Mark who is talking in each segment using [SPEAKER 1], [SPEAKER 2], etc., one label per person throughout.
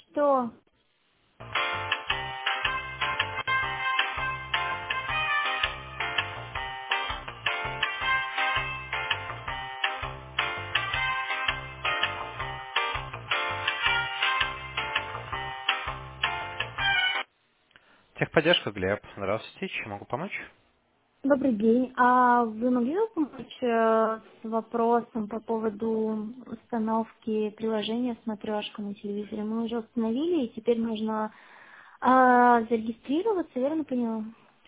[SPEAKER 1] Что?
[SPEAKER 2] Техподдержка, Глеб. Здравствуйте, чем могу помочь?
[SPEAKER 1] Добрый день. А вы могли бы помочь с вопросом по поводу установки приложения «Смотрешка» на телевизоре? Мы уже установили, и теперь нужно зарегистрироваться, верно поняла?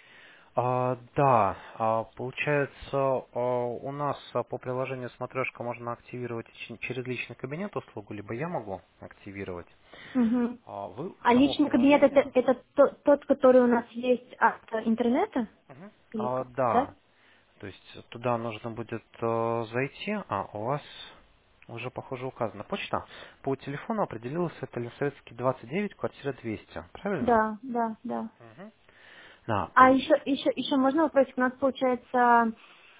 [SPEAKER 2] Да, получается, у нас по приложению «Смотрешка» можно активировать через личный кабинет услугу, либо я могу активировать.
[SPEAKER 1] Угу.
[SPEAKER 2] Вы в
[SPEAKER 1] А
[SPEAKER 2] само
[SPEAKER 1] личный кабинет это,
[SPEAKER 2] приложение...
[SPEAKER 1] тот, который у нас есть от интернета?
[SPEAKER 2] Мгм.
[SPEAKER 1] Или как, да?
[SPEAKER 2] Да, то есть туда нужно будет зайти, у вас уже, похоже, указана почта. По телефону определилась это Лисовецкий 29, квартира 200, правильно?
[SPEAKER 1] Да, да, да.
[SPEAKER 2] Мгм. Да,
[SPEAKER 1] А еще можно вопросик? У нас получается,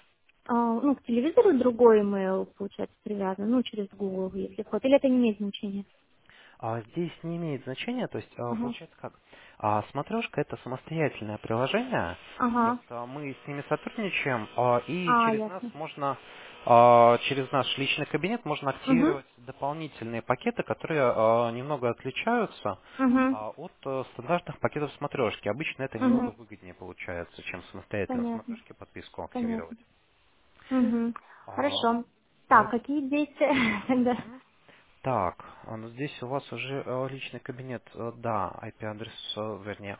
[SPEAKER 1] ну, к телевизору другой email, получается, привязан, ну, через Google, если вход. Или это не имеет значения?
[SPEAKER 2] Здесь не имеет значения, то есть
[SPEAKER 1] Ага.
[SPEAKER 2] получается как? Смотрешка это самостоятельное приложение,
[SPEAKER 1] Ага.
[SPEAKER 2] просто мы с ними сотрудничаем, и
[SPEAKER 1] А,
[SPEAKER 2] через нас
[SPEAKER 1] ясно.
[SPEAKER 2] можно, через наш личный кабинет можно
[SPEAKER 1] Угу.
[SPEAKER 2] активировать дополнительные пакеты, которые немного отличаются
[SPEAKER 1] Угу.
[SPEAKER 2] от стандартных пакетов смотрешки. Обычно это немного
[SPEAKER 1] Угу.
[SPEAKER 2] выгоднее получается, чем самостоятельно в
[SPEAKER 1] Понятно.
[SPEAKER 2] смотрешке подписку
[SPEAKER 1] Понятно.
[SPEAKER 2] активировать.
[SPEAKER 1] Угу.
[SPEAKER 2] А,
[SPEAKER 1] Хорошо. Так,
[SPEAKER 2] вот.
[SPEAKER 1] какие действия тогда?
[SPEAKER 2] Мгм. Так, ну здесь у вас уже личный кабинет, да, IP-адрес, вернее,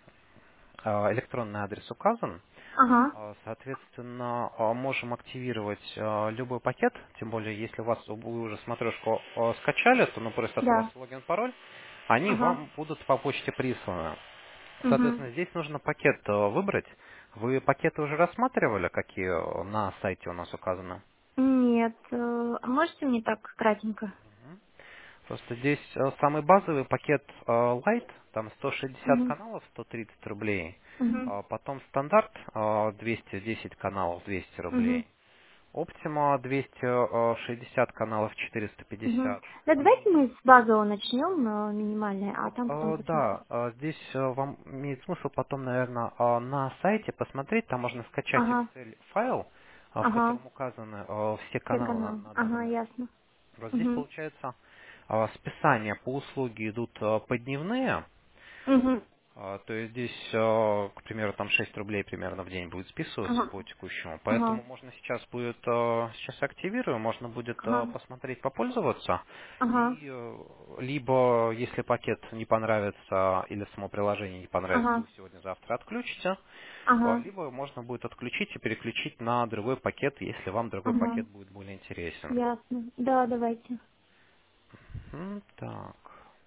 [SPEAKER 2] электронный адрес указан.
[SPEAKER 1] Ага.
[SPEAKER 2] Соответственно, можем активировать любой пакет, тем более, если у вас вы уже смотрешку скачали, то ну, просят у вас
[SPEAKER 1] Да.
[SPEAKER 2] логин, пароль, они
[SPEAKER 1] Ага.
[SPEAKER 2] вам будут по почте присланы.
[SPEAKER 1] Угу.
[SPEAKER 2] Соответственно, здесь нужно пакет выбрать. Вы пакеты уже рассматривали, какие на сайте у нас указаны?
[SPEAKER 1] Нет. А можете мне так кратенько?
[SPEAKER 2] Просто здесь самый базовый пакет Lite, там 160
[SPEAKER 1] Угу.
[SPEAKER 2] каналов, 130 рублей.
[SPEAKER 1] Угу.
[SPEAKER 2] Потом стандарт 210 каналов, 200
[SPEAKER 1] Угу.
[SPEAKER 2] рублей. Optima 260 каналов,
[SPEAKER 1] Угу.
[SPEAKER 2] 450.
[SPEAKER 1] Да,
[SPEAKER 2] И
[SPEAKER 1] давайте мы с базового начнем, минимальной, а там потом посмотрим.
[SPEAKER 2] да, здесь вам имеет смысл потом, наверное, на сайте посмотреть, там можно скачать
[SPEAKER 1] Ага.
[SPEAKER 2] Excel файл, в
[SPEAKER 1] Ага.
[SPEAKER 2] котором указаны все
[SPEAKER 1] Все
[SPEAKER 2] каналы
[SPEAKER 1] каналы.
[SPEAKER 2] на данный
[SPEAKER 1] Ага,
[SPEAKER 2] момент.
[SPEAKER 1] ясно.
[SPEAKER 2] Вот здесь
[SPEAKER 1] Угу.
[SPEAKER 2] получается списания по услуге идут подневные,
[SPEAKER 1] Угу.
[SPEAKER 2] то есть здесь, к примеру, там 6 рублей примерно в день будет списываться
[SPEAKER 1] Ага.
[SPEAKER 2] по текущему.
[SPEAKER 1] Ага.
[SPEAKER 2] Поэтому можно сейчас будет, сейчас активирую, можно будет
[SPEAKER 1] Ага.
[SPEAKER 2] посмотреть, попользоваться.
[SPEAKER 1] Ага.
[SPEAKER 2] И либо, если пакет не понравится или само приложение не понравится,
[SPEAKER 1] Ага.
[SPEAKER 2] вы сегодня-завтра отключите.
[SPEAKER 1] Ага.
[SPEAKER 2] Либо можно будет отключить и переключить на другой пакет, если вам другой
[SPEAKER 1] Ага.
[SPEAKER 2] пакет будет более интересен.
[SPEAKER 1] Ясно. Да, давайте.
[SPEAKER 2] Так.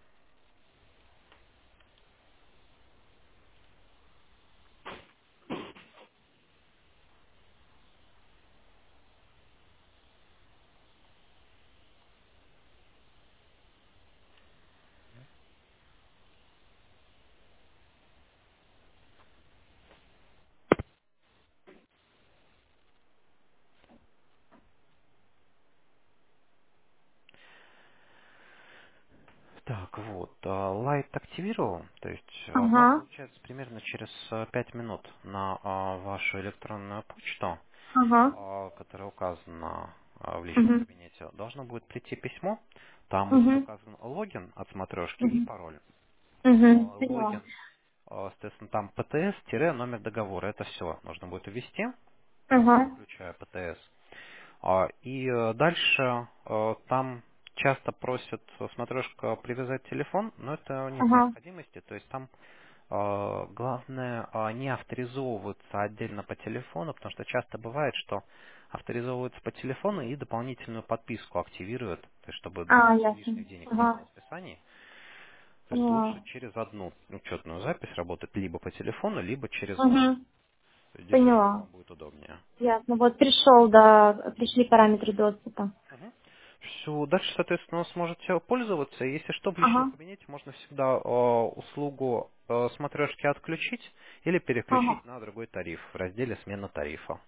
[SPEAKER 2] Так, вот, Light активировал, то есть вам
[SPEAKER 1] Ага.
[SPEAKER 2] получается примерно через 5 минут на вашу электронную почту,
[SPEAKER 1] Ага.
[SPEAKER 2] которая указана в личном
[SPEAKER 1] Угу.
[SPEAKER 2] кабинете, должно будет прийти письмо, там будет
[SPEAKER 1] Угу.
[SPEAKER 2] указан логин от смотрешки и
[SPEAKER 1] Угу.
[SPEAKER 2] пароль.
[SPEAKER 1] Угу. Поняла.
[SPEAKER 2] Логин, соответственно, там ПТС-номер договора, это все нужно будет ввести,
[SPEAKER 1] Ага.
[SPEAKER 2] включая ПТС. И дальше там часто просят смотрешка привязать телефон, но это нет
[SPEAKER 1] Ага.
[SPEAKER 2] необходимости. То есть там главное не авторизовываться отдельно по телефону, потому что часто бывает, что авторизовываются по телефону и дополнительную подписку активируют, то есть чтобы
[SPEAKER 1] А, ясно.
[SPEAKER 2] лишних денег не было
[SPEAKER 1] Ага.
[SPEAKER 2] в списании. То есть лучше
[SPEAKER 1] Поняла.
[SPEAKER 2] через одну учетную запись работать либо по телефону, либо через
[SPEAKER 1] Угу.
[SPEAKER 2] логин. То есть здесь уже как
[SPEAKER 1] Поняла.
[SPEAKER 2] вам будет удобнее.
[SPEAKER 1] Ясно. Вот пришел, да, пришли параметры доступа.
[SPEAKER 2] Все, дальше, соответственно, сможете пользоваться. Если что, в личном
[SPEAKER 1] Ага.
[SPEAKER 2] кабинете можно всегда услугу смотрешки отключить или
[SPEAKER 1] Ага.
[SPEAKER 2] переключить на другой тариф в разделе «Смена тарифа».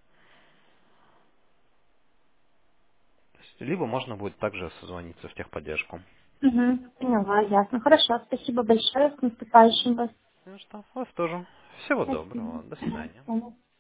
[SPEAKER 2] То есть, либо можно будет также созвониться в техподдержку.
[SPEAKER 1] Угу. Поняла, ясно. Хорошо, спасибо большое. С наступающим вас.
[SPEAKER 2] Ну что, вас тоже. Всего
[SPEAKER 1] Спасибо.
[SPEAKER 2] доброго. До
[SPEAKER 1] Ага,
[SPEAKER 2] свидания.
[SPEAKER 1] понял.